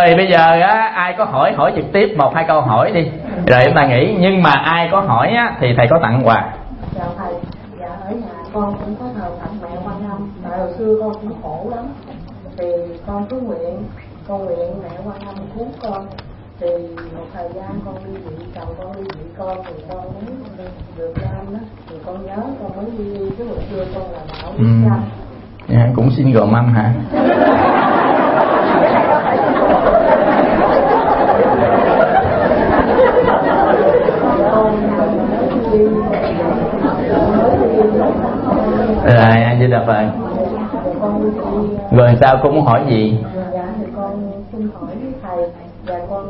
Rồi bây giờ á, ai có hỏi trực tiếp 1-2 câu hỏi đi, rồi chúng ta nghĩ. Nhưng mà ai có hỏi á, thì thầy có tặng quà. Chào thầy, dạ ở nhà con cũng có thờ phật mẹ Quan Âm. Tại hồi xưa con cũng khổ lắm, thì con cứ nguyện mẹ Quan Âm cứu con. Thì một thời gian con đi vị chồng con đi vị con, thì con mới được Nam đó, thì con nhớ con mới đi cái hồi xưa con là bảo Nam. Dạ, cũng xin gồm mâm hả? Rồi anh Di Đà Phật. Rồi sao cũng hỏi gì? Dạ thì con xin hỏi với thầy. Dạ con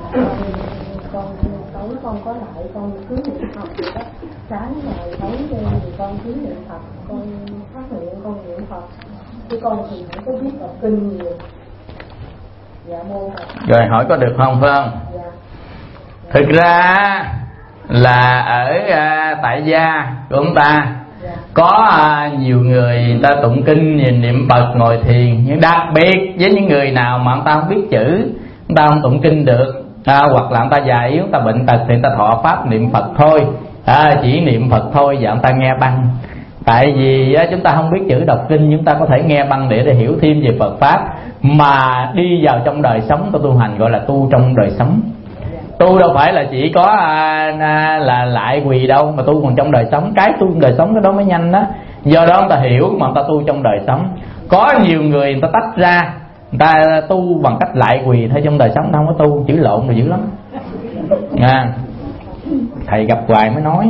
tối con có lại con cứ niệm Phật vậy đó. Sáng ngày tối đêm thì con cứ niệm Phật, con phát nguyện con niệm Phật. Chứ con thì không có biết đọc kinh nhiều. Dạ mô Phật. Rồi hỏi có được không phải không? Dạ. Thực ra là ở tại gia của chúng ta có nhiều người ta tụng kinh, nhìn niệm Phật, ngồi thiền. Nhưng đặc biệt với những người nào mà người ta không biết chữ, người ta không tụng kinh được, hoặc là người ta già yếu, người ta bệnh tật, thì người ta thọ pháp niệm Phật thôi, chỉ niệm Phật thôi, và người ta nghe băng. Tại vì chúng ta không biết chữ đọc kinh, chúng ta có thể nghe băng để hiểu thêm về Phật pháp, mà đi vào trong đời sống của tu hành, gọi là tu trong đời sống. Tu đâu phải là chỉ có là lại quỳ đâu, mà tu còn trong đời sống. Cái tu trong đời sống cái đó mới nhanh đó. Do đó người ta hiểu mà người ta tu trong đời sống. Có nhiều người ta tách ra, người ta tu bằng cách lại quỳ thôi, trong đời sống không có tu. Chữ lộn rồi dữ lắm. Thầy gặp hoài mới nói.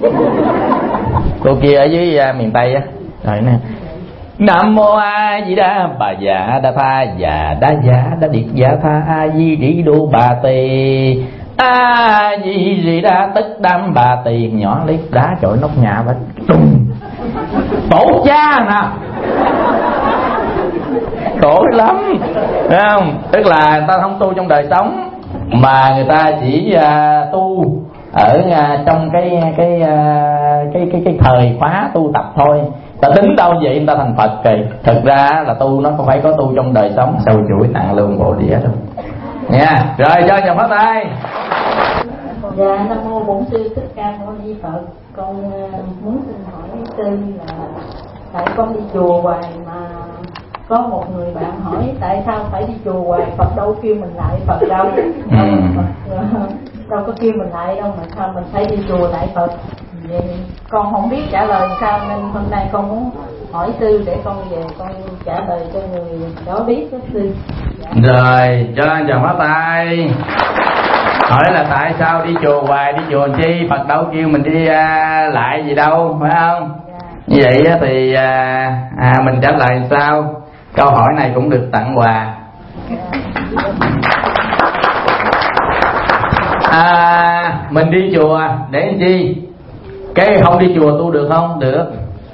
Cô kia ở dưới miền Tây á. Rồi nè. Nam mô A Di Đà Bà Dạ Đa Tha Dạ Đa Dạ Đa Điệt Dạ Tha A Di Đỉ Đô Bà Tỳ A Di Di Đa Tức Đam Bà Tỳ. Nhỏ lấy đá chọi nóc nhà và đùng tổ cha nè, khổ lắm, thấy không? Tức là người ta không tu trong đời sống, mà người ta chỉ tu ở trong cái thời khóa tu tập thôi. Ta tính đâu vậy người ta thành Phật kì. Thực ra là tu nó không phải có tu trong đời sống, sâu chuỗi nặng lương bộ đĩa đâu nha. Rồi cho chồng phát tay. Dạ Nam mô Bổn Sư Thích Ca Mâu Ni Phật. Con muốn xin hỏi sư là tại con đi chùa hoài mà có một người bạn hỏi tại sao phải đi chùa hoài, Phật đâu kêu mình lại Phật đâu. Đâu có kêu mình lại đâu, mà sao mình phải đi chùa lại Phật. Vậy con không biết trả lời sao, nên hôm nay con muốn hỏi sư để con về con trả lời cho người đó biết đó sư. Dạ. Rồi cho anh chồng phát tay. Hỏi là tại sao đi chùa hoài, đi chùa chi, Phật đâu kêu mình đi lại gì đâu, phải không? Dạ. Như vậy thì mình trả lời sao? Câu hỏi này cũng được tặng quà. Mình đi chùa để làm chi? Cái không đi chùa tu được không? Được.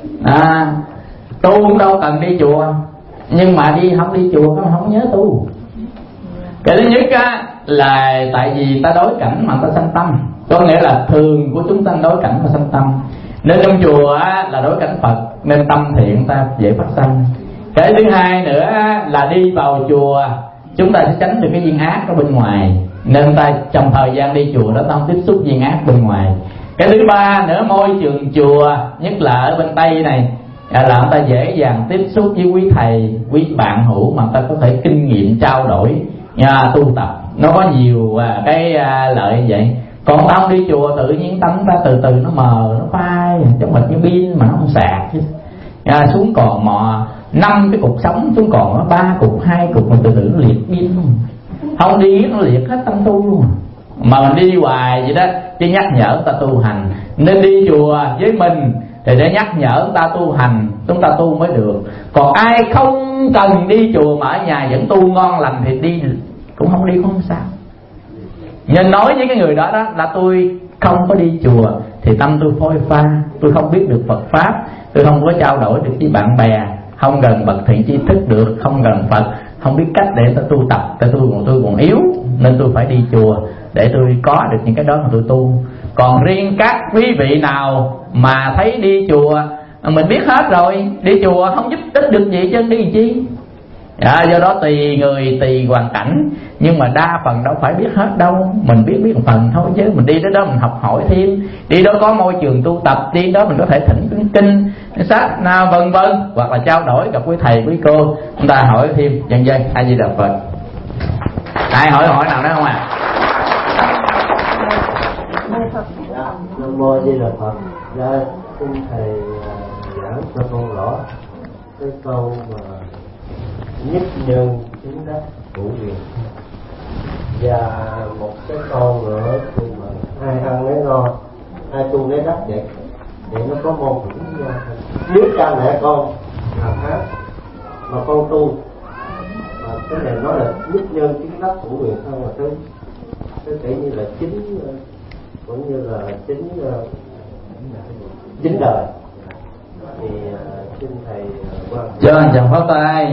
Tu cũng đâu cần đi chùa, nhưng mà không đi chùa không nhớ tu. Cái thứ nhất á là tại vì ta đối cảnh mà ta sanh tâm, có nghĩa là thường của chúng sanh đối cảnh mà sanh tâm. Nên trong chùa á là đối cảnh Phật, nên tâm thiện ta dễ phát sanh. Cái thứ hai nữa là đi vào chùa chúng ta sẽ tránh được cái duyên ác ở bên ngoài, nên ta trong thời gian đi chùa đó ta không tiếp xúc duyên ác bên ngoài. Cái thứ ba nữa, môi trường chùa nhất là ở bên Tây này là người ta dễ dàng tiếp xúc với quý thầy, quý bạn hữu mà người ta có thể kinh nghiệm trao đổi tu tập. Nó có nhiều cái lợi vậy. Còn ta không đi chùa tự nhiên tâm ta từ từ nó mờ, nó phai giống hệt như pin mà nó không sạc chứ. Xuống còn 5 cái cục sống xuống còn 3 cục, 2 cục, mà từ từ nó liệt pin luôn. Không đi nó liệt hết tâm tu luôn. Mà mình đi hoài vậy đó, chứ nhắc nhở ta tu hành. Nên đi chùa với mình thì để nhắc nhở ta tu hành, chúng ta tu mới được. Còn ai không cần đi chùa mà ở nhà vẫn tu ngon lành thì đi cũng không đi cũng không sao. Nhưng nói với cái người đó đó là tôi không có đi chùa thì tâm tôi phôi pha, tôi không biết được Phật pháp, tôi không có trao đổi được với bạn bè, không gần bậc thiện tri thức được, không gần Phật, không biết cách để tôi tập, tại tôi còn yếu, nên tôi phải đi chùa để tôi có được những cái đó mà tôi tu. Còn riêng các quý vị nào mà thấy đi chùa mình biết hết rồi, đi chùa không giúp ích được gì chứ đi chi. Do đó tùy người tùy hoàn cảnh. nhưng mà đa phần đâu phải biết hết đâu, mình biết một phần thôi, chứ mình đi tới đó mình học hỏi thêm, đi đó có môi trường tu tập, đi đó mình có thể thỉnh kinh sách vân vân, hoặc là trao đổi gặp quý thầy quý cô, chúng ta hỏi thêm dần dần. A Di Đà Phật. Ai hỏi nào đó không à? Nam mô A Di Đà Phật. Dạ, xin thầy giảng cho con rõ cái câu mà nhất nhân chứng đắc của quyền, và một cái câu nữa thì mà ai ăn lấy no, ai tu lấy đắc vậy, thì nó có mâu thuẫn với nhau. Nếu cha mẹ con làm hát mà con tu, mà cái này nói là nhất nhân chứng đắc của quyền thân, là cái kiểu như là chính, cũng như là chính đời, thì xin thầy quan cho anh chàng phát tay.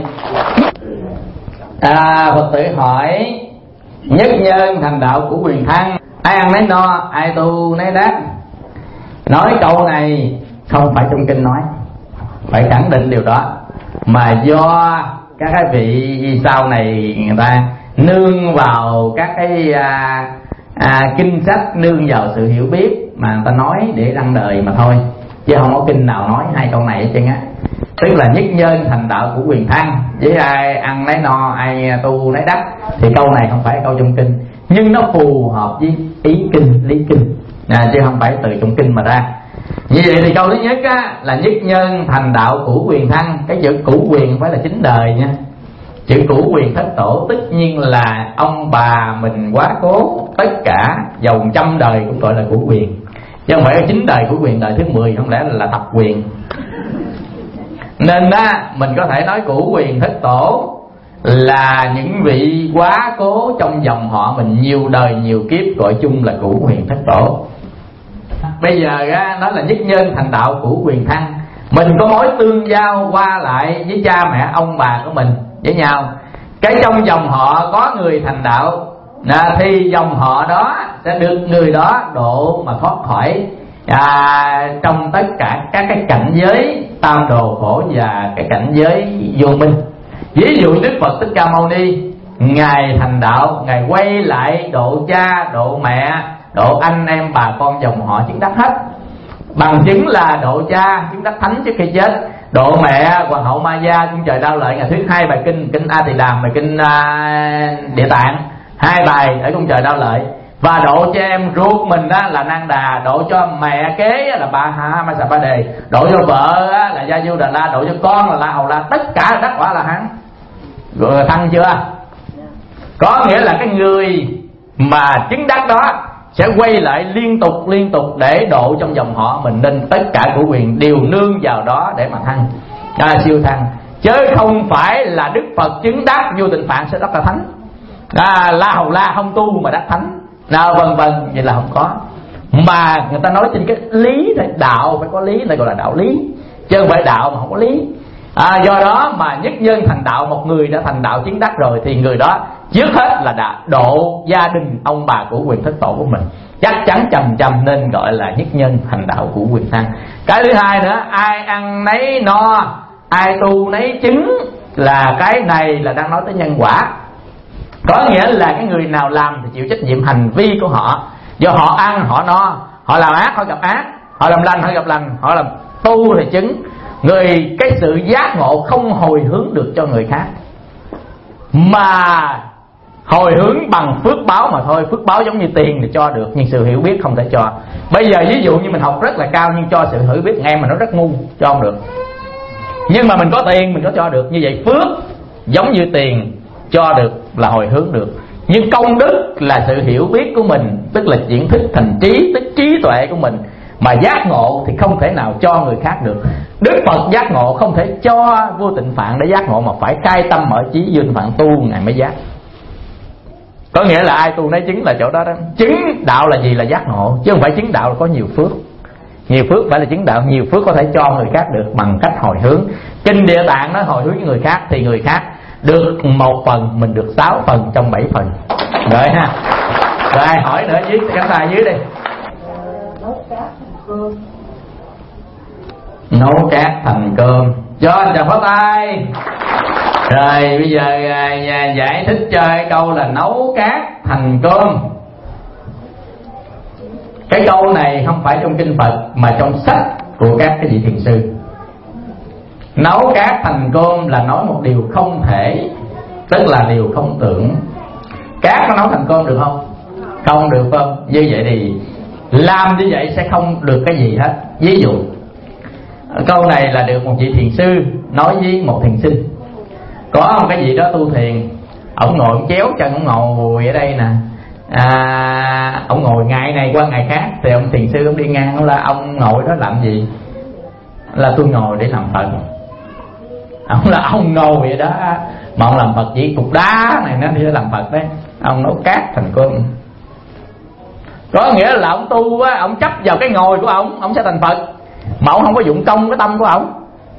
Phật tử hỏi nhất nhân thành đạo của quyền thân, ai ăn nấy no, ai tu nấy đắc. Nói câu này không phải trong kinh nói, phải khẳng định điều đó, mà do các cái vị sau này người ta nương vào các cái kinh sách, nương vào sự hiểu biết mà người ta nói để đăng đời mà thôi, chứ không có kinh nào nói hai câu này hết trơn á. Tức là nhất nhân thành đạo của quyền thân, với ai ăn lấy no, ai tu lấy đắc, thì câu này không phải câu trong kinh, nhưng nó phù hợp với ý kinh, lý kinh, chứ không phải từ trong kinh mà ra. Như vậy thì câu thứ nhất á, là nhất nhân thành đạo của quyền thân. Cái chữ cửu quyền không phải là chính đời nha, chữ cửu quyền thất tổ tất nhiên là ông bà mình quá cố, tất cả dầu trăm đời cũng gọi là cửu quyền, chứ không phải là chính đời của quyền, đời thứ 10 không lẽ là thập quyền. Nên mình có thể nói cửu quyền thất tổ là những vị quá cố trong dòng họ mình nhiều đời nhiều kiếp, gọi chung là cửu quyền thất tổ. Bây giờ nó là nhất nhân thành đạo của quyền thân, mình có mối tương giao qua lại với cha mẹ ông bà của mình với nhau. Cái trong dòng họ có người thành đạo thì dòng họ đó sẽ được người đó độ mà thoát khỏi trong tất cả các cái cảnh giới tam đồ khổ và cái cảnh giới vô minh. Ví dụ Đức Phật Thích Ca Mâu Ni, Ngài thành đạo, Ngài quay lại độ cha, độ mẹ, độ anh em bà con dòng họ chứng đắc hết. Bằng chứng là độ cha chứng đắc thánh trước khi chết, độ mẹ Hoàng hậu Ma Gia cung trời Đao Lợi, Ngài thuyết 2 bài kinh, kinh A Tỳ Đàm và kinh Địa Tạng, 2 bài ở cung trời Đao Lợi. Và độ cho em ruột mình đó là Nang Đà, độ cho mẹ kế là Bà Hà Ma Sa Ba Đề, độ cho vợ là Gia Du Đà La, độ cho con là La Hầu La, tất cả là đắc quả là hắn. Rồi thăng chưa? Có nghĩa là cái người mà chứng đắc đó sẽ quay lại liên tục để độ trong dòng họ mình, nên tất cả của quyền đều nương vào đó để mà thăng, siêu thăng, chứ không phải là Đức Phật chứng đắc Vô Tình Phạn sẽ đắc là thánh, La Hầu La không tu mà đắc thánh, vân vân, vậy là không có. Mà người ta nói trên cái lý này, đạo phải có lý, này gọi là đạo lý, chứ không phải đạo mà không có lý. Do đó mà nhất nhân thành đạo, một người đã thành đạo chứng đắc rồi thì người đó trước hết là đã độ gia đình ông bà của quyền thất tổ của mình, chắc chắn chăm nên gọi là nhất nhân thành đạo của quyền thân. Cái thứ hai nữa, ai ăn nấy no, ai tu nấy chứng, là cái này là đang nói tới nhân quả. Có nghĩa là cái người nào làm thì chịu trách nhiệm hành vi của họ, do họ ăn họ no, họ làm ác họ gặp ác, họ làm lành họ gặp lành, họ làm tu thì chứng. Người cái sự giác ngộ không hồi hướng được cho người khác, mà hồi hướng bằng phước báo mà thôi. Phước báo giống như tiền thì cho được, nhưng sự hiểu biết không thể cho. Bây giờ ví dụ như mình học rất là cao nhưng cho sự hiểu biết nghe mà nó rất ngu, cho không được. Nhưng mà mình có tiền mình có cho được. Như vậy phước giống như tiền, cho được là hồi hướng được. Nhưng công đức là sự hiểu biết của mình, tức là chuyển thức thành trí, tức trí tuệ của mình. Mà giác ngộ thì không thể nào cho người khác được. Đức Phật giác ngộ không thể cho Vô Tịnh Phạn để giác ngộ, mà phải khai tâm mở trí, Vô Tịnh Phạn tu Ngài mới giác. Có nghĩa là ai tu nấy chứng là chỗ đó đó. Chứng đạo là gì? Là giác ngộ, chứ không phải chứng đạo là có nhiều phước. Nhiều phước phải là chứng đạo, nhiều phước có thể cho người khác được bằng cách hồi hướng. Kinh Địa Tạng nó hồi hướng với người khác thì người khác được 1 phần, mình được 6 phần trong 7 phần. Rồi ha. Rồi ai hỏi nữa dưới cánh tay dưới đi. Nấu cát thành cơm. Cho anh chào pháo tay. Rồi bây giờ giải thích cho cái câu là nấu cát thành cơm. Cái câu này không phải trong kinh Phật mà trong sách của các cái vị thiền sư. Nấu cát thành cơm là nói một điều không thể, tức là điều không tưởng. Cát nó nấu thành cơm được không? Không được, không? Như vậy thì làm như vậy sẽ không được cái gì hết. Ví dụ câu này là được một vị thiền sư nói với một thiền sinh. Có một cái gì đó tu thiền, ổng ngồi chéo chân, ổng ngồi ở đây nè, ổng ngồi ngày này qua ngày khác, thì ông thiền sư ông đi ngang, là ông ngồi đó làm gì? Là tôi ngồi để làm Phật. Ông là ông ngồi vậy đó, mà ông làm Phật chỉ cục đá này nó đi làm Phật đấy. Ông nấu cát thành cơm. Có nghĩa là ông tu á, ông chấp vào cái ngồi của ông sẽ thành Phật, mà ông không có dụng công cái tâm của ông.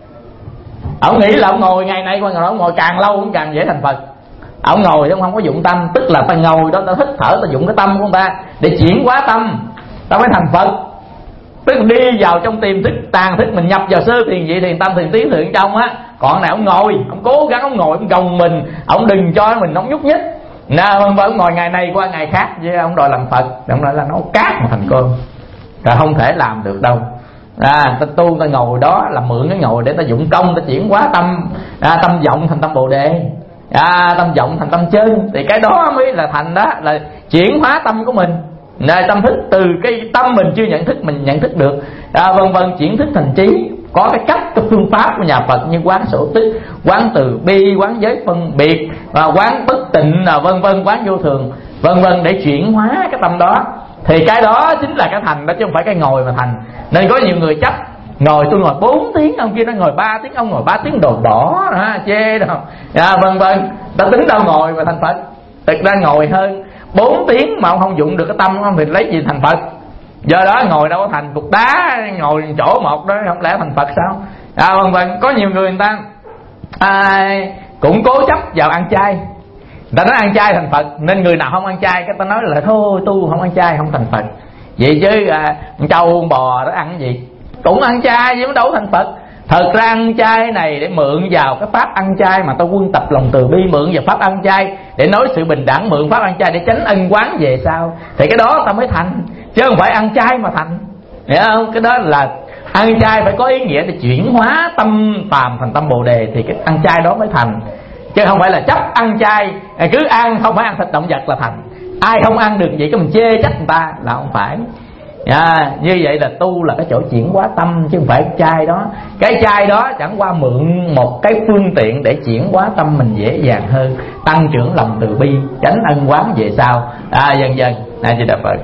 Ông nghĩ là ông ngồi ngày nay qua ngày đó, ông ngồi càng lâu cũng càng dễ thành Phật. Ông ngồi ông không có dụng tâm, tức là ta ngồi đó ta hít thở, ta dụng cái tâm của người ta để chuyển hóa tâm, ta mới thành Phật. Tức là đi vào trong tiềm thức, tàn thức mình nhập vào sơ thiền, vị thiền, tâm thiền, tứ thiền trong á. Còn này ông ngồi, ông cố gắng ông ngồi, ông gồng mình, ông đừng cho mình ông nhúc nhích. Ông ngồi ngày này qua ngày khác, với ông đòi làm Phật, ông nói là nấu cát mà thành cơm, là không thể làm được đâu. Ta tu, ta ngồi đó là mượn cái ngồi để ta dụng công, ta chuyển hóa tâm, tâm vọng thành tâm Bồ Đề, tâm vọng thành tâm chân, thì cái đó mới là thành, đó là chuyển hóa tâm của mình. Tâm thức từ cái tâm mình chưa nhận thức, mình nhận thức được, vân vân, chuyển thức thành trí. Có cái cách, cái phương pháp của nhà Phật như quán sổ tức, quán từ bi, quán giới phân biệt, quán bất tịnh, vân vân, quán vô thường, vân vân, để chuyển hóa cái tâm đó. Thì cái đó chính là cái thành đó, chứ không phải cái ngồi mà thành. Nên có nhiều người chấp ngồi, tôi ngồi 4 tiếng, ông kia nó ngồi 3 tiếng, ông ngồi 3 tiếng đồ đỏ đó, chê đâu, vân vân. Ta tính đâu ngồi mà thành Phật. Thực ra ngồi hơn 4 tiếng mà ông không dụng được cái tâm, ông thì lấy gì thành Phật? Do đó ngồi đâu có thành cục đá, ngồi chỗ một đó không lẽ thành Phật sao? Vân vân. Có nhiều người ta cũng cố chấp vào ăn chay. Người ta nói ăn chay thành Phật, nên người nào không ăn chay cái ta nói là thôi tu không ăn chay không thành Phật. Vậy chứ trâu bò đó ăn cái gì? Cũng ăn chay chứ đâu thành Phật. Thật ra ăn chay này để mượn vào cái pháp ăn chay mà ta quân tập lòng từ bi, mượn vào pháp ăn chay để nói sự bình đẳng, mượn pháp ăn chay để tránh ân oán về sau, thì cái đó ta mới thành, chứ không phải ăn chay mà thành, hiểu không? Cái đó là ăn chay phải có ý nghĩa để chuyển hóa tâm phàm thành tâm Bồ Đề, thì cái ăn chay đó mới thành, chứ không phải là chấp ăn chay cứ ăn không phải ăn thịt động vật là thành. Ai không ăn được vậy cái mình chê trách người ta là không phải. Như vậy là tu là cái chỗ chuyển hóa tâm, chứ không phải chay đó. Cái chay đó chẳng qua mượn một cái phương tiện để chuyển hóa tâm mình dễ dàng hơn, tăng trưởng lòng từ bi, tránh ân oán về sau, dần dần. Di Đà Phật.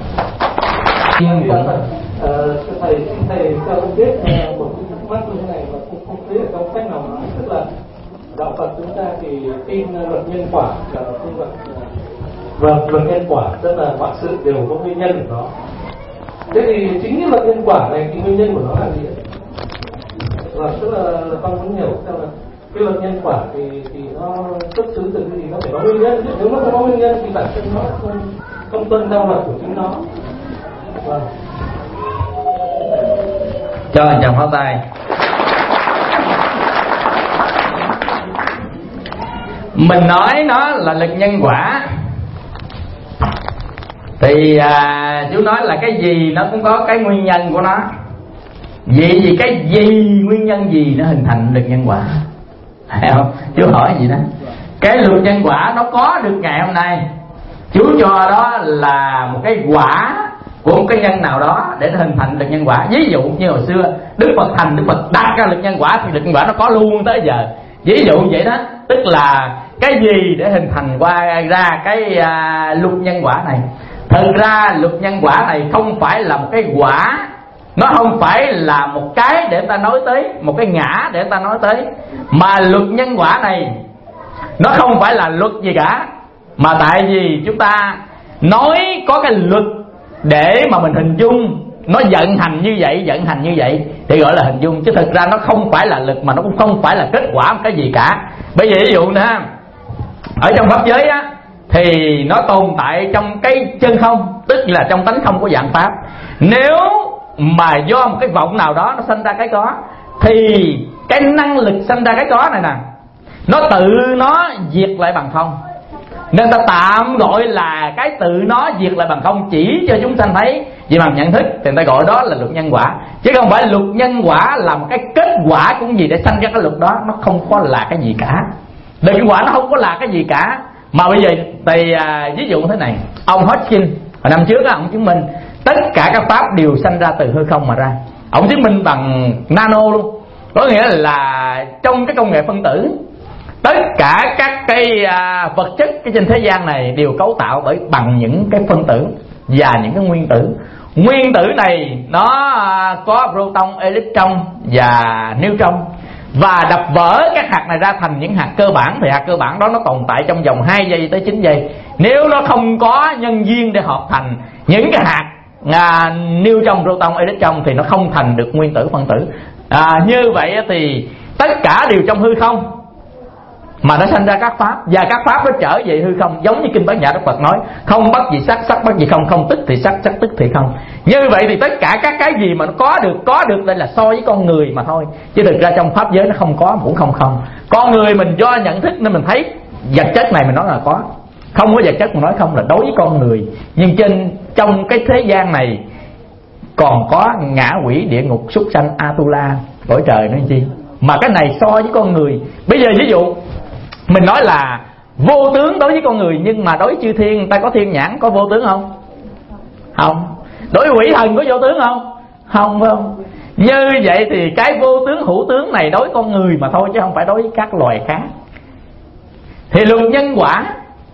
Thầy cho con biết một cái thắc mắc như thế này mà không thấy ở trong sách nào nói, tức là đạo Phật chúng ta thì tin luật nhân quả là không luật, và luật nhân quả tức là mọi sự đều có nguyên nhân của nó. Thế thì chính cái luật nhân quả này, cái nguyên nhân của nó là gì? Và tức là con muốn hiểu xem là cái luật nhân quả thì nó xuất xứ từ cái gì, nó phải có nguyên nhân. Nếu nó không có nguyên nhân thì bản thân nó không tuân theo luật của chính nó. Vâng. Cho anh chàng pháo tay. Mình nói nó là lực nhân quả, thì chú nói là cái gì nó cũng có cái nguyên nhân của nó. Vì cái gì, nguyên nhân gì nó hình thành lực nhân quả, phải không? Chú hỏi gì đó. Cái luật nhân quả nó có được ngày hôm nay, chú cho đó là một cái quả của một cái nhân nào đó để nó hình thành lực nhân quả. Ví dụ như hồi xưa Đức Phật thành, Đức Phật đặt ra lực nhân quả thì lực nhân quả nó có luôn tới giờ. Ví dụ vậy đó, tức là cái gì để hình thành ra cái luật nhân quả này. Thực ra luật nhân quả này không phải là một cái quả, nó không phải là một cái để ta nói tới, một cái ngã để ta nói tới, mà luật nhân quả này nó không phải là luật gì cả, mà tại vì chúng ta nói có cái luật để mà mình hình dung nó vận hành như vậy thì gọi là hình dung, chứ thực ra nó không phải là lực, mà nó cũng không phải là kết quả một cái gì cả. Bây giờ ví dụ nè, ở trong pháp giới á thì nó tồn tại trong cái chân không, tức là trong tánh không của dạng pháp. Nếu mà do một cái vọng nào đó nó sanh ra cái có, thì cái năng lực sanh ra cái có này nè, nó tự nó diệt lại bằng không, nên ta tạm gọi là cái tự nó diệt lại bằng không, chỉ cho chúng sanh thấy về bằng nhận thức, thì người ta gọi đó là luật nhân quả. Chứ không phải luật nhân quả là một cái kết quả cũng gì để sanh ra cái luật đó. Nó không có là cái gì cả. Luật nhân quả nó không có là cái gì cả. Mà bây giờ thì ví dụ thế này, ông Hodgkin hồi năm trước ông chứng minh tất cả các pháp đều sanh ra từ hư không mà ra. Ông chứng minh bằng nano luôn, có nghĩa là trong cái công nghệ phân tử, tất cả các cái vật chất cái trên thế gian này đều cấu tạo bằng những cái phân tử và những cái nguyên tử. Nguyên tử này nó có proton, electron và neutron, và đập vỡ các hạt này ra thành những hạt cơ bản, thì hạt cơ bản đó nó tồn tại trong vòng 2 giây tới 9 giây. Nếu nó không có nhân duyên để hợp thành những cái hạt neutron, proton, electron thì nó không thành được nguyên tử phân tử. Như vậy thì tất cả đều trong hư không mà nó sanh ra các pháp, và các pháp nó trở về hư không, giống như kinh Bát Nhã Đức Phật nói: không bất gì sắc, sắc bất gì không, không tức thì sắc, sắc tức thì không. Như vậy thì tất cả các cái gì mà nó có được đây là so với con người mà thôi, chứ thực ra trong pháp giới nó không có, cũng không không. Con người mình do nhận thức nên mình thấy vật chất này mình nói là có, không có vật chất mình nói không là đối với con người. Nhưng trong cái thế gian này còn có ngạ quỷ, địa ngục, súc sanh, Atula, cõi trời nữa chi. Mà cái này so với con người, bây giờ ví dụ mình nói là vô tướng đối với con người, nhưng mà đối với chư thiên, ta có thiên nhãn có vô tướng không? Không. Đối với quỷ thần có vô tướng không? Không, phải không? Như vậy thì cái vô tướng hữu tướng này đối với con người mà thôi, chứ không phải đối với các loài khác. Thì luật nhân quả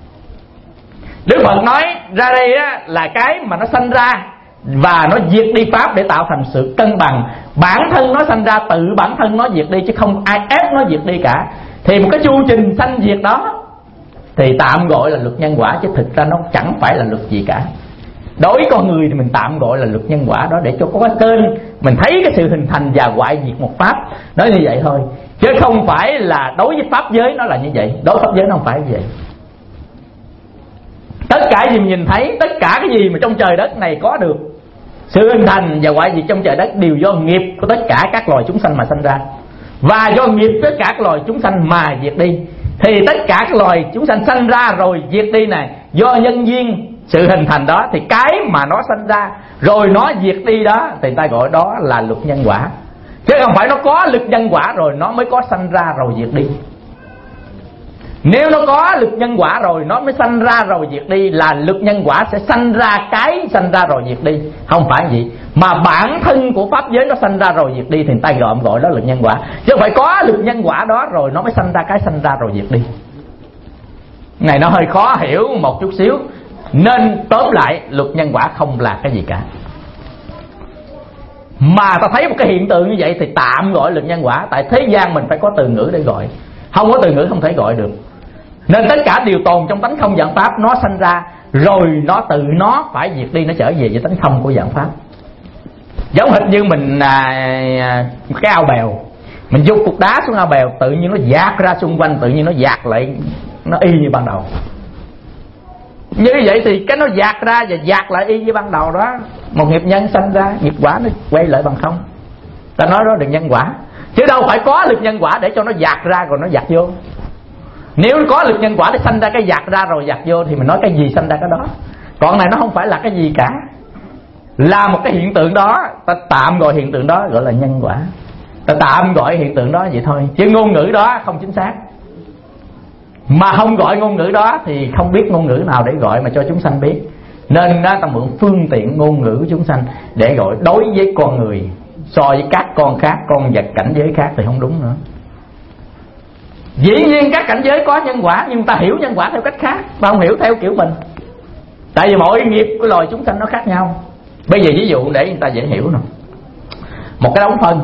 Đức Phật nói ra đây á, là cái mà nó sanh ra và nó diệt đi pháp để tạo thành sự cân bằng. Bản thân nó sanh ra, tự bản thân nó diệt đi, chứ không ai ép nó diệt đi cả. Thì một cái chu trình sanh diệt đó thì tạm gọi là luật nhân quả, chứ thực ra nó chẳng phải là luật gì cả. Đối với con người thì mình tạm gọi là luật nhân quả đó, để cho có cái kênh mình thấy cái sự hình thành và hoại diệt một pháp. Nói như vậy thôi, chứ không phải là đối với pháp giới nó là như vậy. Đối với pháp giới nó không phải như vậy. Tất cả gì mình nhìn thấy, tất cả cái gì mà trong trời đất này có được sự hình thành và hoại diệt trong trời đất đều do nghiệp của tất cả các loài chúng sanh mà sanh ra, và do nghiệp tất cả các loài chúng sanh mà diệt đi. Thì tất cả các loài chúng sanh sanh ra rồi diệt đi này, do nhân duyên sự hình thành đó, thì cái mà nó sanh ra rồi nó diệt đi đó thì ta gọi đó là luật nhân quả. Chứ không phải nó có luật nhân quả rồi nó mới có sanh ra rồi diệt đi. Nếu nó có luật nhân quả rồi nó mới sanh ra rồi diệt đi, là luật nhân quả sẽ sanh ra cái sanh ra rồi diệt đi, không phải gì. Mà bản thân của pháp giới nó sanh ra rồi diệt đi thì người ta gọi đó luật nhân quả. Chứ không phải có luật nhân quả đó rồi nó mới sanh ra cái sanh ra rồi diệt đi. Này nó hơi khó hiểu một chút xíu, nên tóm lại luật nhân quả không là cái gì cả. Mà ta thấy một cái hiện tượng như vậy thì tạm gọi luật nhân quả. Tại thế gian mình phải có từ ngữ để gọi, không có từ ngữ không thể gọi được. Nên tất cả điều tồn trong tánh không vạn pháp nó sanh ra rồi nó tự nó phải diệt đi, nó trở về với tánh không của vạn pháp. Giống hệt như mình cái ao bèo, mình vung cục đá xuống ao bèo, tự nhiên nó dạt ra xung quanh, tự nhiên nó dạt lại, nó y như ban đầu. Như vậy thì cái nó dạt ra và dạt lại y như ban đầu đó. Một nghiệp nhân sanh ra, nghiệp quả nó quay lại bằng không. Ta nói đó là nhân quả, chứ đâu phải có lực nhân quả để cho nó dạt ra rồi nó dạt vô. Nếu có lực nhân quả để sanh ra cái dạt ra rồi dạt vô thì mình nói cái gì sanh ra cái đó. Còn này nó không phải là cái gì cả, là một cái hiện tượng đó. Ta tạm gọi hiện tượng đó gọi là nhân quả. Ta tạm gọi hiện tượng đó vậy thôi, chứ ngôn ngữ đó không chính xác. Mà không gọi ngôn ngữ đó thì không biết ngôn ngữ nào để gọi mà cho chúng sanh biết. Nên ta mượn phương tiện ngôn ngữ của chúng sanh để gọi đối với con người. So với các con khác, con vật cảnh giới khác thì không đúng nữa. Dĩ nhiên các cảnh giới có nhân quả, nhưng ta hiểu nhân quả theo cách khác, ta không hiểu theo kiểu mình. Tại vì mọi nghiệp của loài chúng sanh nó khác nhau. Bây giờ ví dụ để người ta dễ hiểu nè. Một cái đống phân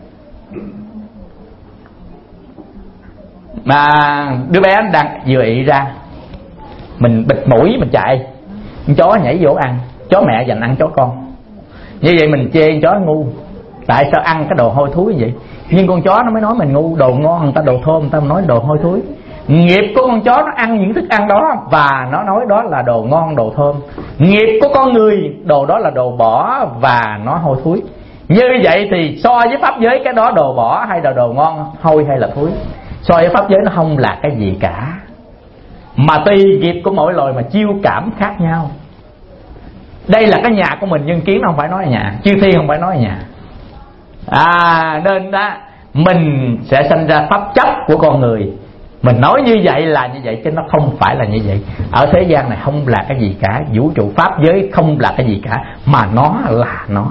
mà đứa bé đang vừa ị ra, mình bịt mũi mình chạy, con chó nhảy vô ăn, chó mẹ dành ăn chó con. Như vậy mình chê con chó ngu, tại sao ăn cái đồ hôi thối vậy? Nhưng con chó nó mới nói mình ngu. Đồ ngon người ta đồ thơm, người ta nói đồ hôi thối. Nghiệp của con chó nó ăn những thức ăn đó và nó nói đó là đồ ngon, đồ thơm. Nghiệp của con người, đồ đó là đồ bỏ và nó hôi thối. Như vậy thì so với pháp giới cái đó đồ bỏ hay là đồ ngon, hôi hay là thối? so với pháp giới nó không là cái gì cả, mà tùy nghiệp của mỗi loài mà chiêu cảm khác nhau. Đây là cái nhà của mình, nhưng kiến nó không phải nói là nhà, chư thiên không phải nói là nhà. Nên đó mình sẽ sinh ra pháp chấp của con người. Mình nói như vậy là như vậy, chứ nó không phải là như vậy. Ở thế gian này không là cái gì cả, vũ trụ pháp giới không là cái gì cả, mà nó là nó.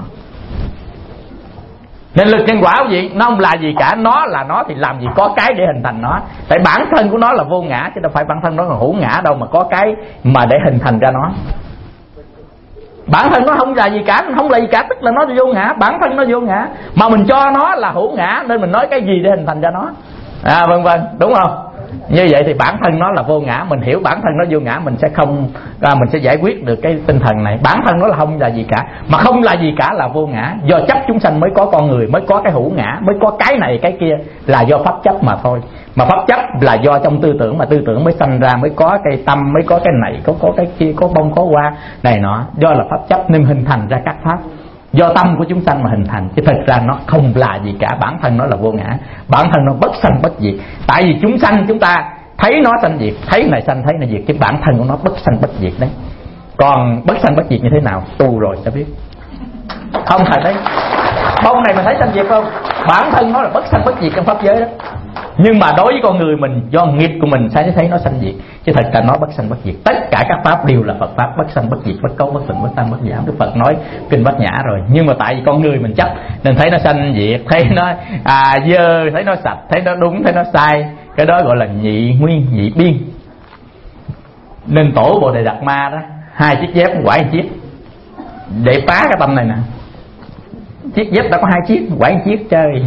Nên lực nhân quả gì nó không là gì cả, nó là nó thì làm gì có cái để hình thành nó. Tại bản thân của nó là vô ngã, chứ đâu phải bản thân nó là hữu ngã đâu mà có cái mà để hình thành ra nó. Bản thân nó không là gì cả, không là gì cả tức là nó vô ngã, bản thân nó vô ngã, mà mình cho nó là hữu ngã nên mình nói cái gì để hình thành ra nó. Vân vân, đúng không? Như vậy thì bản thân nó là vô ngã, mình hiểu bản thân nó vô ngã, mình sẽ không mình sẽ giải quyết được cái tinh thần này. Bản thân nó là không là gì cả, mà không là gì cả là vô ngã. Do chấp chúng sanh mới có con người, mới có cái hữu ngã, mới có cái này cái kia, là do pháp chấp mà thôi. Mà pháp chấp là do trong tư tưởng, mà tư tưởng mới sanh ra, mới có cái tâm, mới có cái này, có cái kia, có bông có hoa này nọ. Do là pháp chấp nên hình thành ra các pháp, do tâm của chúng sanh mà hình thành, chứ thật ra nó không là gì cả. Bản thân nó là vô ngã, bản thân nó bất sanh bất diệt. Tại vì chúng sanh chúng ta thấy nó sanh diệt, thấy này sanh thấy này diệt, chứ bản thân của nó bất sanh bất diệt đấy. Còn bất sanh bất diệt như thế nào tu rồi sẽ biết. Không phải đấy, bông này mình thấy sanh diệt không? Bản thân nó là bất sanh bất diệt trong pháp giới đó. Nhưng mà đối với con người mình, do nghiệp của mình sẽ thấy nó sanh diệt, chứ thật ra nó bất sanh bất diệt. Tất cả các pháp đều là Phật pháp, bất sanh bất diệt, bất cấu bất tịnh, bất tăng bất giảm. Đức Phật nói kinh Bát Nhã rồi. Nhưng mà tại vì con người mình chấp nên thấy nó sanh diệt, thấy nó dơ, thấy nó sạch, thấy nó đúng, thấy nó sai. Cái đó gọi là nhị nguyên, nhị biên. Nên tổ Bồ Đề Đạt Ma đó, 2 chiếc dép quải 1 chiếc để phá cái tâm này nè. Chiếc dép đã có 2 chiếc, quải 1 chiếc chơi.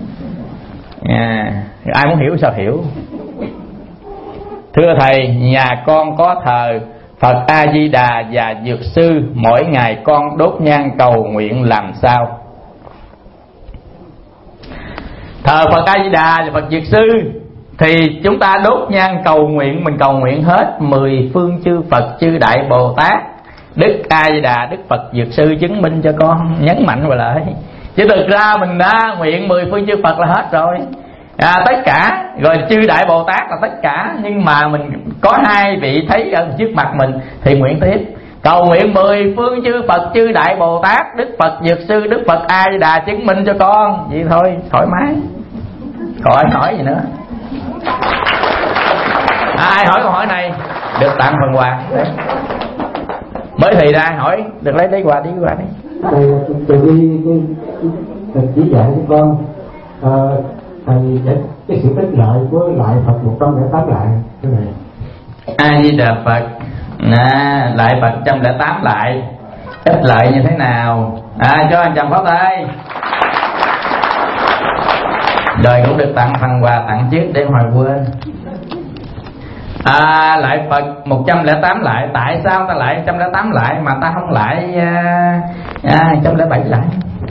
Ai muốn hiểu sao hiểu. Thưa thầy, nhà con có thờ Phật A Di Đà và Dược Sư, mỗi ngày con đốt nhang cầu nguyện làm sao? Thờ Phật A Di Đà và Phật Dược Sư thì chúng ta đốt nhang cầu nguyện, mình cầu nguyện hết 10 phương chư Phật, chư Đại Bồ Tát, Đức A Di Đà, Đức Phật Dược Sư chứng minh cho con, nhấn mạnh vào lại. Chứ thực ra mình đã nguyện 10 phương chư Phật là hết rồi, tất cả rồi chư Đại Bồ Tát là tất cả. Nhưng mà mình có 2 vị thấy ở trước mặt mình thì nguyện tiếp. Cầu nguyện 10 phương chư Phật, chư Đại Bồ Tát, Đức Phật Dược Sư, Đức Phật A Di Đà chứng minh cho con. Vậy thôi, thoải mái. Còn ai hỏi gì nữa? Ai hỏi câu hỏi này được tặng phần quà. Mới thì ra hỏi được lấy quà đi đi. Từ cái chỉ dạy cho con thầy cái sự ích lợi của lại Phật 108 lại cái này. A Di Đà Phật, lại Phật 108 lại ích lợi như thế nào? Cho anh chàng pháo tay. Đời cũng được tặng phần quà tặng trước để hoài quên. Lại Phật 108 lại. Tại sao ta lại 108 lại mà ta không lại 107 lại?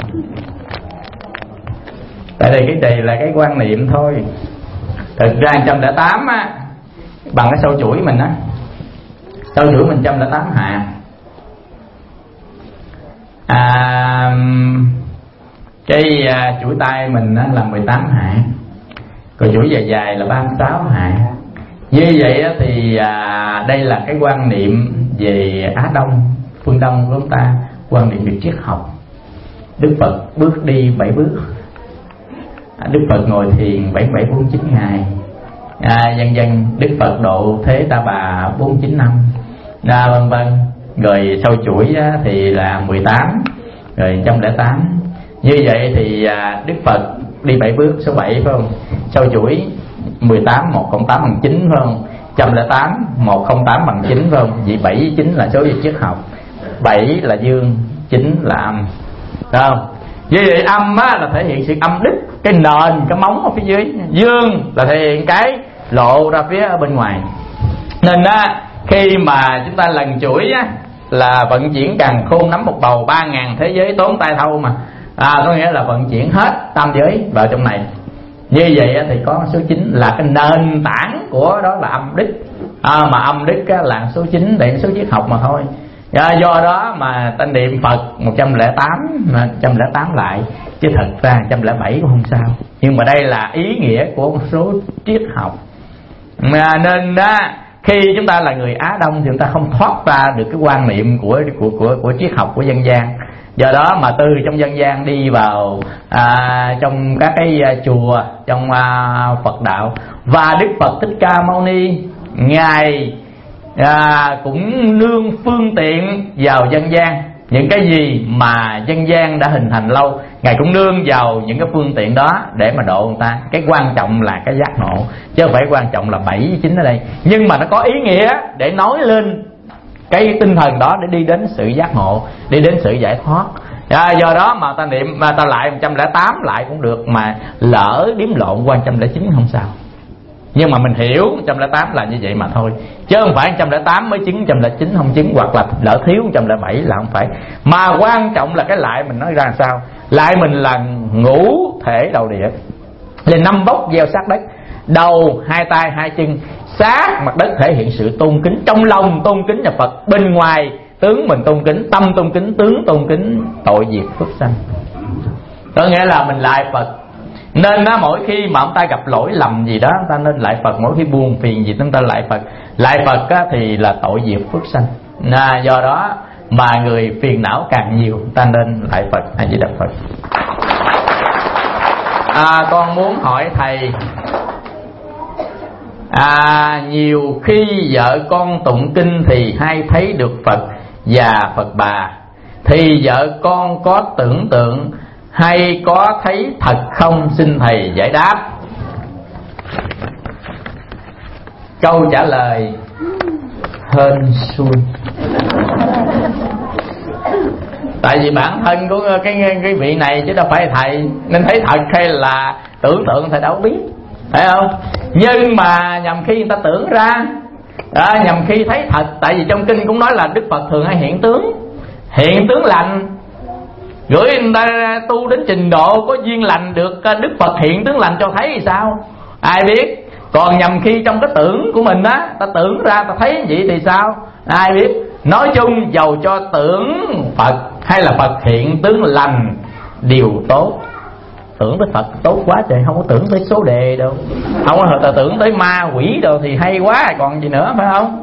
Tại vì cái này là cái quan niệm thôi. Thực ra 108 á, bằng cái sâu chuỗi mình á, sâu chuỗi mình 108 hạ. Cái chuỗi tay mình á, là 18 hạ. Còn chuỗi dài dài là 36 hạ. Như vậy á, thì đây là cái quan niệm về Á Đông, phương Đông của chúng ta, quan niệm về triết học. Đức Phật bước đi 7 bước, Đức Phật ngồi thiền 7749 ngày, dần dần Đức Phật độ Thế Ta Bà 49 năm, vân vân. Rồi sau chuỗi thì là 18, rồi 108. Như vậy thì Đức Phật đi 7 bước, số 7 phải không? Sau chuỗi 18, 1 cộng 8 bằng 9 phải không? 108, 1 cộng 8 bằng 9 phải không? Vì 7 với 9 là số về triết học. 7 là dương, 9 là âm, phải không? Như vậy âm á, là thể hiện sự âm đức, cái nền, cái móng ở phía dưới. Dương là thể hiện cái lộ ra phía bên ngoài. Nên á, khi mà chúng ta lần chuỗi á, là vận chuyển càn khôn nắm một bầu, 3.000 thế giới tốn tay thâu mà. Có nghĩa là vận chuyển hết tam giới vào trong này. Như vậy thì có số 9 là cái nền tảng của đó là âm đức. Mà âm đức là số 9 để số triết học mà thôi. Do đó mà ta niệm Phật 108 lại chứ thật ra 107 cũng không sao. Nhưng mà đây là ý nghĩa của một số triết học, nên khi chúng ta là người Á Đông thì chúng ta không thoát ra được cái quan niệm của triết học của dân gian. Do đó mà từ trong dân gian đi vào trong các cái chùa, trong Phật đạo. Và Đức Phật Thích Ca Mâu Ni Ngài cũng nương phương tiện vào dân gian. Những cái gì mà dân gian đã hình thành lâu, Ngài cũng nương vào những cái phương tiện đó để mà độ người ta. Cái quan trọng là cái giác ngộ, chứ không phải quan trọng là 7 9 ở đây. Nhưng mà nó có ý nghĩa để nói lên cái tinh thần đó, để đi đến sự giác ngộ, đi đến sự giải thoát. Do đó mà ta niệm, mà ta lại 108 lại cũng được, mà lỡ điếm lộn qua 109 không sao. Nhưng mà mình hiểu 108 là như vậy mà thôi, chứ không phải 108 mới chứng, 109 không chứng, hoặc là lỡ thiếu 107 là không phải. Mà quan trọng là cái lại mình nói ra làm sao. Lại mình là ngũ thể đầu địa, là 5 vóc gieo sát đất, đầu, 2 tay, 2 chân sát mặt đất, thể hiện sự tôn kính. Trong lòng tôn kính nhà Phật, bên ngoài tướng mình tôn kính, tâm tôn kính, tướng tôn kính, tội diệt phước sanh. Có nghĩa là mình lại Phật. Nên mỗi khi mà ông ta gặp lỗi lầm gì đó, ông ta nên lại Phật. Mỗi khi buồn phiền gì chúng ta lại Phật. Lại Phật thì là tội diệt phước sanh. Do đó mà người phiền não càng nhiều, ta nên lại Phật. A Di Đà Phật. Con muốn hỏi thầy, nhiều khi vợ con tụng kinh thì hay thấy được Phật và Phật bà, thì vợ con có tưởng tượng hay có thấy thật không? Xin thầy giải đáp. Câu trả lời hên xui. Tại vì bản thân của cái vị này chứ đâu phải thầy, nên thấy thật hay là tưởng tượng thầy đâu biết, phải không? Nhưng mà nhằm khi người ta tưởng ra, nhằm khi thấy thật. Tại vì trong kinh cũng nói là Đức Phật thường hay hiện tướng lành. Gửi người ta tu đến trình độ có duyên lành được Đức Phật hiện tướng lành cho thấy thì sao? Ai biết. Còn nhằm khi trong cái tưởng của mình á, ta tưởng ra ta thấy vậy thì sao? Ai biết. Nói chung dầu cho tưởng Phật hay là Phật hiện tướng lành đều tốt. Tưởng tới Phật tốt quá trời, không có tưởng tới số đề đâu, không có tưởng tới ma quỷ đâu thì hay quá còn gì nữa, phải không?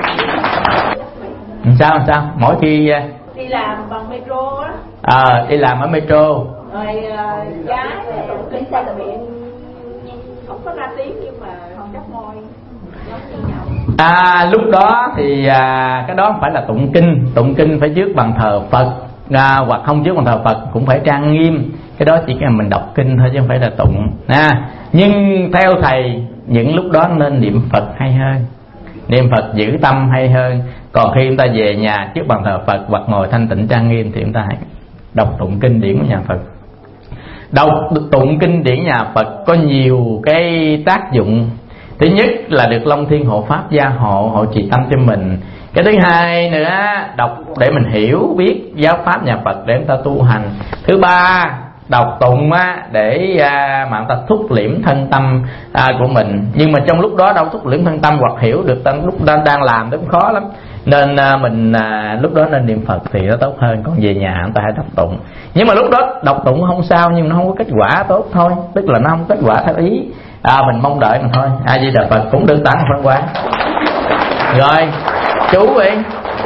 Sao mỗi khi đi làm bằng metro á, đi làm ở metro rồi gái kinh xe miệng không có ra tiếng nhưng mà không chắc môi giống như nhau. Lúc đó thì cái đó không phải là tụng kinh phải trước bàn thờ Phật, hoặc không trước bàn thờ Phật cũng phải trang nghiêm. Cái đó chỉ là mình đọc kinh thôi chứ không phải là tụng. Nhưng theo thầy những lúc đó nên niệm Phật hay hơn, niệm Phật giữ tâm hay hơn. Còn khi chúng ta về nhà trước bàn thờ Phật hoặc ngồi thanh tịnh trang nghiêm thì chúng ta hãy đọc tụng kinh điển của nhà Phật. Đọc tụng kinh điển nhà Phật có nhiều cái tác dụng. Thứ nhất là được Long Thiên hộ Pháp gia hộ trì tâm cho mình. Cái thứ hai nữa, đọc để mình hiểu biết giáo pháp nhà Phật để chúng ta tu hành. Thứ ba, đọc tụng để mà người ta thúc liễm thân tâm của mình. Nhưng mà trong lúc đó đâu thúc liễm thân tâm hoặc hiểu được lúc đang làm đó cũng khó lắm. Nên mình lúc đó nên niệm Phật thì nó tốt hơn. Còn về nhà người ta hãy đọc tụng. Nhưng mà lúc đó đọc tụng không sao, nhưng nó không có kết quả tốt thôi. Tức là nó không kết quả theo ý mình mong đợi mà thôi. A Di Đà Phật cũng được tặng phân quán. Rồi chú ơi.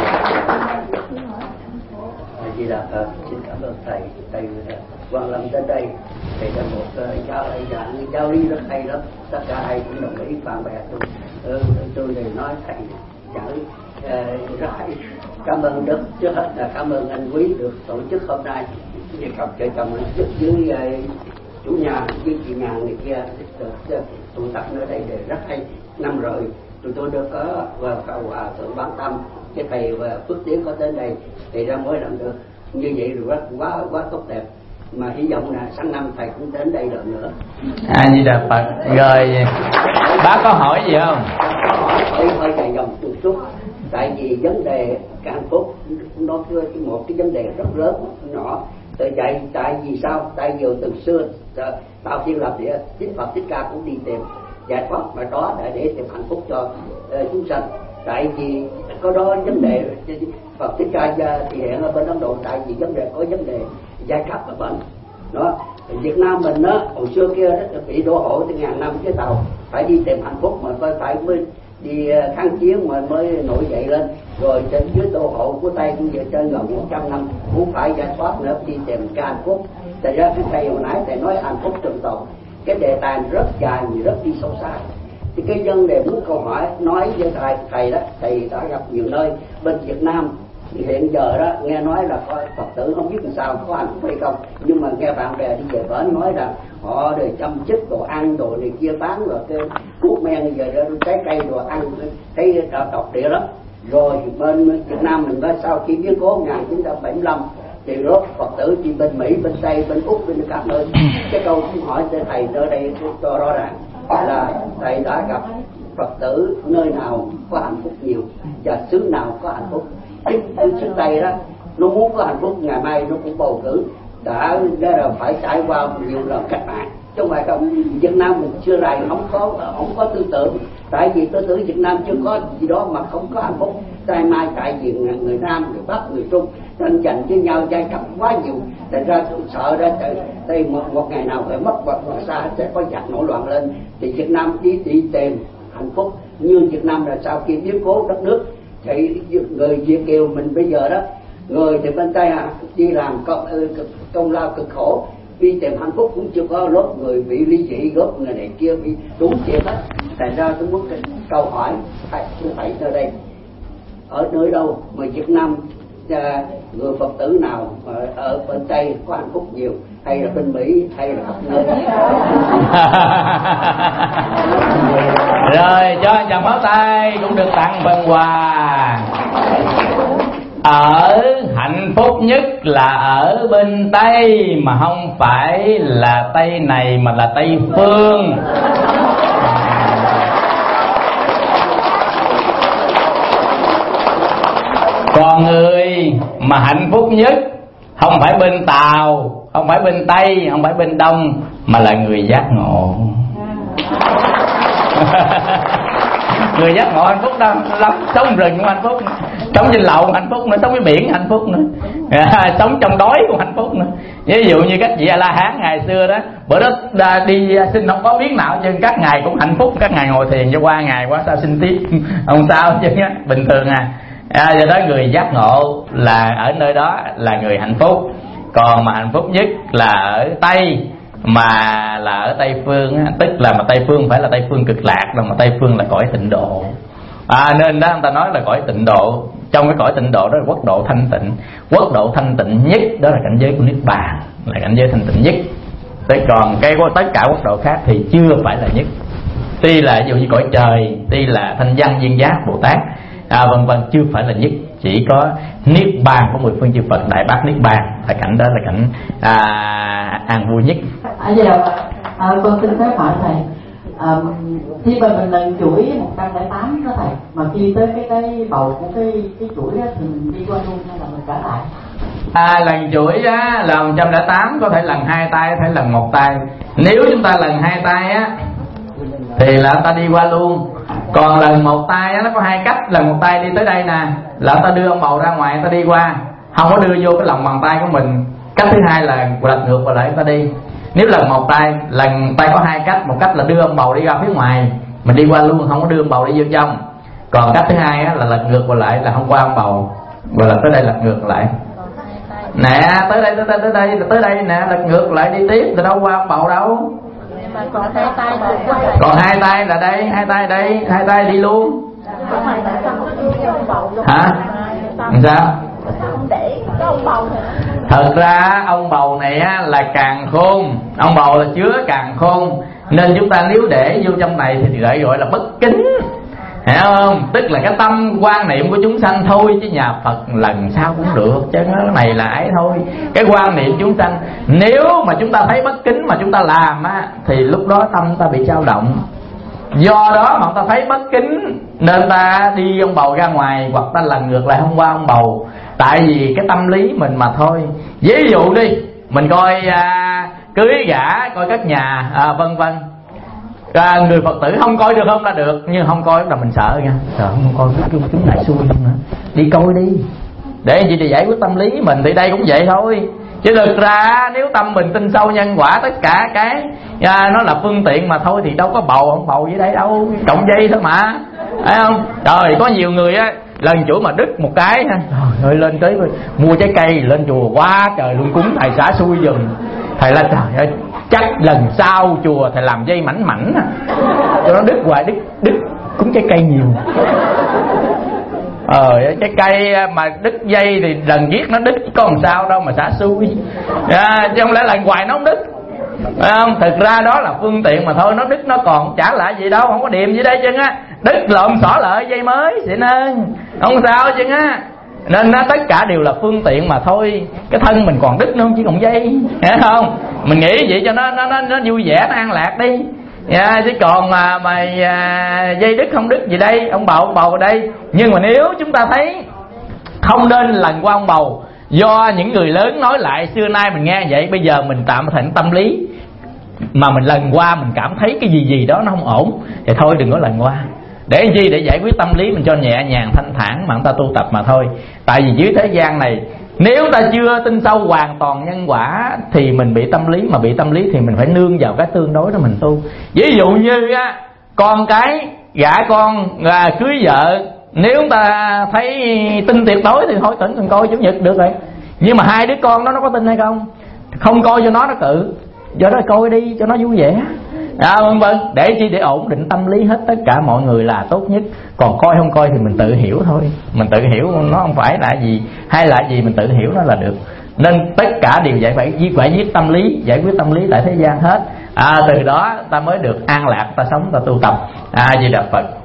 A Di Đà Phật, xin cảm ơn thầy Quang Lâm đến đây. Thầy là một giáo lý rất hay lắm, tất cả ai cũng đồng ý bạn bè tôi này nói thầy giảng rất hay. Cảm ơn Đức, trước hết là cảm ơn anh Quý được tổ chức hôm nay về cặp vợ chồng giúp với chủ nhà với chị nhà người kia tụ tập nơi đây để rất hay. Năm rồi tụi tôi được có cầu hòa thượng Bán Tâm, cái thầy và Phước Tiến có đến đây thì ra mỗi lần được như vậy rồi quá tốt đẹp. Mà hy vọng là sáng năm thầy cũng đến đây lần nữa. A Di Đà Phật. Rồi bác có hỏi gì không? Hơi dài dòng một chút. Tại vì vấn đề hạnh phúc nó một cái vấn đề rất lớn nhỏ. Tại vì sao? Tại vì từ xưa Tào Thiên Lập địa chính Phật Thích Ca cũng đi tìm giải thoát mà đó để tìm hạnh phúc cho chúng sanh. Tại vì có đó vấn đề Phật Thích Ca thì hiện ở bên Ấn Độ, tại vì có vấn đề giai cấp ở bên đó. Việt Nam mình đó hồi xưa kia đó, bị đô hộ từ ngàn năm cái tàu phải đi tìm hạnh phúc, mà phải mới đi kháng chiến mà mới nổi dậy lên, rồi trên dưới đô hộ của Tây cũng về trên gần 100 năm cũng phải giải thoát nữa, đi tìm cái hạnh phúc. Tại ra cái thầy hồi nãy thầy nói hạnh phúc trường tồn, cái đề tài rất dài, rất đi sâu xa. Thì cái vấn đề muốn câu hỏi nói với thầy đó, thầy đã gặp nhiều nơi bên Việt Nam hiện giờ đó, nghe nói là có Phật tử không biết làm sao có hạnh phúc hay không, nhưng mà nghe bạn bè đi về bển nói rằng họ đều chăm chút đồ ăn đồ này kia bán, rồi cái thuốc men giờ đó, trái cây đồ ăn thấy độc địa lắm. Rồi bên Việt Nam mình nói sau khi biến cố 1975 thì rốt Phật tử chỉ bên Mỹ, bên Tây, bên Úc, bên các nơi. Cái câu cũng hỏi thầy ở đây cho rõ ràng là thầy đã gặp Phật tử nơi nào có hạnh phúc nhiều và xứ nào có hạnh phúc. Cái xứ Tây đó nó muốn có hạnh phúc ngày mai nó cũng bầu cử đã là phải trải qua nhiều lần cách mạng, chứ không phải không. Việt Nam mình chưa rày không có tư tưởng, tại vì tư tưởng Việt Nam chưa có gì đó mà không có hạnh phúc. Tại mai tại vì người Nam, người Bắc, người Trung tranh giành với nhau giai cấp quá nhiều, thành ra tôi sợ đó đây một ngày nào phải mất hoặc xa sẽ có giặc nổi loạn lên. Thì Việt Nam đi tìm hạnh phúc, như Việt Nam là sau khi biến cố đất nước thì người Việt kiều mình bây giờ đó, người thì bên Tây đi làm công lao cực khổ, đi tìm hạnh phúc cũng chưa có, lớp người bị ly dị, lớp người này kia bị đủ chuyện hết. Thành ra tôi muốn câu hỏi thầy ở đây, ở nơi đâu mà Việt Nam người Phật tử nào ở bên Tây có hạnh phúc nhiều, hay là bên Mỹ, hay là khắp nơi? Rồi cho chàng pháo tay cũng được tặng phần quà. Ở hạnh phúc nhất là ở bên Tây, mà không phải là Tây này mà là Tây phương. Còn người mà hạnh phúc nhất không phải bên Tàu, không phải bên Tây, không phải bên Đông, mà là người giác ngộ. Người giác ngộ hạnh phúc đâu lắm, sống rừng cũng hạnh phúc, sống trên lầu hạnh phúc nữa, sống với biển hạnh phúc nữa, sống trong đói cũng hạnh phúc nữa. Ví dụ như các vị A La Hán ngày xưa đó, bữa đó đi xin không có miếng nào, nhưng các ngài cũng hạnh phúc, các ngài ngồi thiền cho qua ngày quá sao xin tiếp không sao chứ bình thường do đó người giác ngộ là ở nơi đó là người hạnh phúc. Còn mà hạnh phúc nhất là ở Tây, mà là ở Tây phương, tức là mà Tây phương phải là Tây phương cực lạc, mà Tây phương là cõi tịnh độ. Nên đó người ta nói là cõi tịnh độ. Trong cái cõi tịnh độ đó là quốc độ thanh tịnh. Quốc độ thanh tịnh nhất đó là cảnh giới của Niết Bàn, là cảnh giới thanh tịnh nhất. Còn tất cả quốc độ khác thì chưa phải là nhất. Tuy là ví dụ như cõi trời, tuy là thanh văn viên giác Bồ Tát, vân vân, chưa phải là nhất. Chỉ có Niết Bàn của 10 phương chư Phật, Đại Bát Niết Bàn là cảnh đó là cảnh an vui nhất. Con xin phép hỏi thầy, khi mà mình lần chuỗi 108 đó thầy, mà khi tới cái bầu của cái chuỗi đó thì mình đi qua luôn hay là mình trở lại? Lần chuỗi á là 108, có thể lần 2 tay, có thể lần 1 tay. Nếu chúng ta lần 2 tay á thì là ta đi qua luôn. Còn lần 1 tay á, nó có 2 cách. Lần 1 tay đi tới đây nè, là ta đưa ông bầu ra ngoài, ta đi qua, không có đưa vô cái lòng bàn tay của mình. Cách thứ hai là lật ngược và lại ta đi. Nếu lần 1 tay, lần tay có 2 cách. Một cách là đưa ông bầu đi ra phía ngoài, mình đi qua luôn, không có đưa ông bầu đi vô trong. Còn cách thứ hai á, là lật ngược và lại, là không qua ông bầu, và là tới đây lật ngược lại. Nè, tới đây nè, lật ngược lại đi tiếp, là đâu qua ông bầu đâu. Còn 2 tay còn 2 tay là đây, 2 tay đây, 2 tay đi luôn. Hả? Sao? Thật ra ông bầu này á, là càn khôn. Ông bầu là chứa càn khôn, nên chúng ta nếu để vô trong này thì gọi là bất kính, hiểu không? Tức là cái tâm quan niệm của chúng sanh thôi, chứ nhà Phật lần sau cũng được, chứ cái này là ấy thôi. Cái quan niệm chúng sanh, nếu mà chúng ta thấy bất kính mà chúng ta làm á, thì lúc đó tâm ta bị dao động. Do đó mà ta thấy bất kính nên ta đi ông bầu ra ngoài, hoặc ta lần ngược lại không qua ông bầu. Tại vì cái tâm lý mình mà thôi. Ví dụ đi, mình coi cưới gả, coi các nhà vân vân. Người Phật tử không coi được không là được, nhưng không coi là mình sợ nha, sợ không coi chúng lại xui nữa. Đi coi đi, để gì để giải quyết tâm lý mình. Thì đây cũng vậy thôi. Chứ thực ra nếu tâm mình tin sâu nhân quả, tất cả cái nó là phương tiện mà thôi, thì đâu có bầu không bầu dưới đây đâu, trọng dây thôi mà, phải không? Trời, có nhiều người á lần chuỗi mà đứt một cái ha, trời ơi, lên tới mua trái cây lên chùa quá trời luôn, cúng thầy xả xui giùm. Thầy là trời ơi, chắc lần sau chùa thầy làm dây mảnh mảnh cho nó đứt hoài, đứt cúng trái cây nhiều. Trái cây mà đứt dây thì lần viết nó đứt, có làm sao đâu mà xả xui, chứ không lẽ lần hoài nó không đứt, phải không? Thực ra đó là phương tiện mà thôi, nó đứt nó còn chả lại gì đâu, không có điềm gì đây chứ á, đứt lộn xỏ lợi dây mới xịn hơn, không sao chứ á. Nên tất cả đều là phương tiện mà thôi, cái thân mình còn đứt nữa chứ còn dây, hiểu không? Mình nghĩ vậy cho nó vui vẻ, nó an lạc đi. Chứ còn mà dây đứt không đứt gì đây, ông bầu ở đây. Nhưng mà nếu chúng ta thấy không nên lần qua ông bầu, do những người lớn nói lại xưa nay mình nghe vậy, bây giờ mình tạm thành tâm lý mà mình lần qua mình cảm thấy cái gì đó nó không ổn thì thôi đừng có lần qua. Để làm chi? Để giải quyết tâm lý mình cho nhẹ nhàng thanh thản mà chúng ta tu tập mà thôi. Tại vì dưới thế gian này nếu ta chưa tin sâu hoàn toàn nhân quả thì mình bị tâm lý, mà bị tâm lý thì mình phải nương vào cái tương đối đó mình tu. Ví dụ như á, con cái gả con cưới vợ, nếu ta thấy tin tuyệt đối thì thôi tỉnh còn coi Chủ nhật được rồi. Nhưng mà hai đứa con đó nó có tin hay không? Không coi cho nó cự, do đó coi đi cho nó vui vẻ. Vâng, để chi? Để ổn định tâm lý hết tất cả mọi người là tốt nhất. Còn coi không coi thì mình tự hiểu thôi. Mình tự hiểu nó không phải là gì hay là gì, mình tự hiểu nó là được. Nên tất cả đều phải viết tâm lý, giải quyết tâm lý tại thế gian hết. Từ đó ta mới được an lạc, ta sống, ta tu tập. Di Đà Phật.